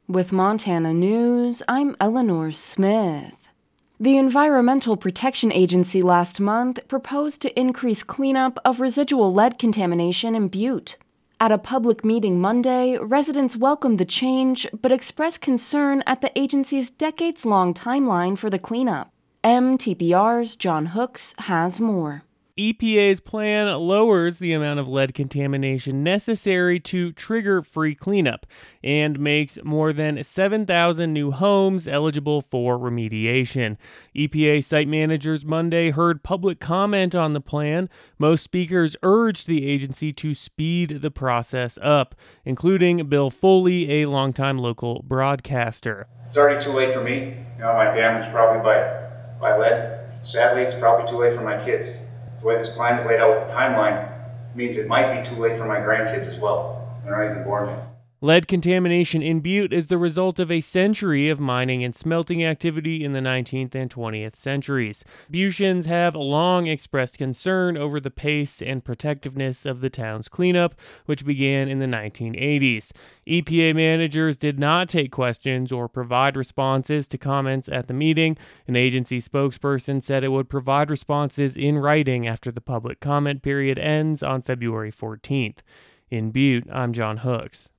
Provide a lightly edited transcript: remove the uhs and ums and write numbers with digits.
With Montana News, I'm Eleanor Smith. The Environmental Protection Agency last month proposed to increase cleanup of residual lead contamination in Butte. At a public meeting Monday, residents welcomed the change but expressed concern at the agency's decades-long timeline for the cleanup. MTPR's John Hooks has more. EPA's plan lowers the amount of lead contamination necessary to trigger free cleanup and makes more than 7,000 new homes eligible for remediation. EPA site managers Monday heard public comment on the plan. Most speakers urged the agency to speed the process up, including Bill Foley, a longtime local broadcaster. It's already too late for me. My damage probably by lead. Sadly, it's probably too late for my kids. The way this plan is laid out with the timeline means it might be too late for my grandkids as well. They're not even born yet. Lead contamination in Butte is the result of a century of mining and smelting activity in the 19th and 20th centuries. Butteians have long expressed concern over the pace and protectiveness of the town's cleanup, which began in the 1980s. EPA managers did not take questions or provide responses to comments at the meeting. An agency spokesperson said it would provide responses in writing after the public comment period ends on February 14th. In Butte, I'm John Hooks.